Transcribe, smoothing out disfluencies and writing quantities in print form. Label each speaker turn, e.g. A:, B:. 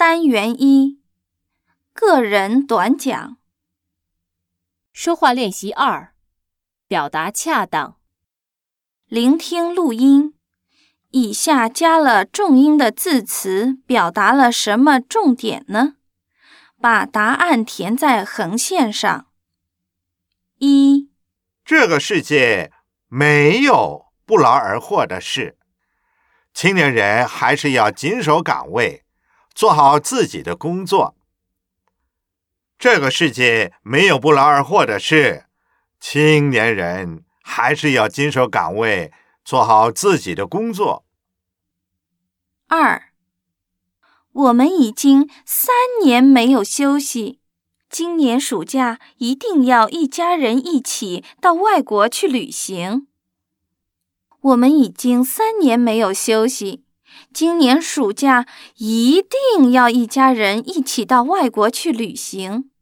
A: 单元1，个人短讲。
B: 说话练习2，表达恰当。
A: 聆听录音，以下加了重音的字词表达了什么重点呢？把答案填在横线上。1，
C: 这个世界没有不劳而获的事，青年人还是要谨守岗位，做好自己的工作。这个世界没有不劳而获的事，青年人还是要谨守岗位，做好自己的工作。
A: 2，我们已经3年没有休息，今年暑假一定要一家人一起到外国去旅行。我们已经3年没有休息，今年暑假一定要一家人一起到外国去旅行。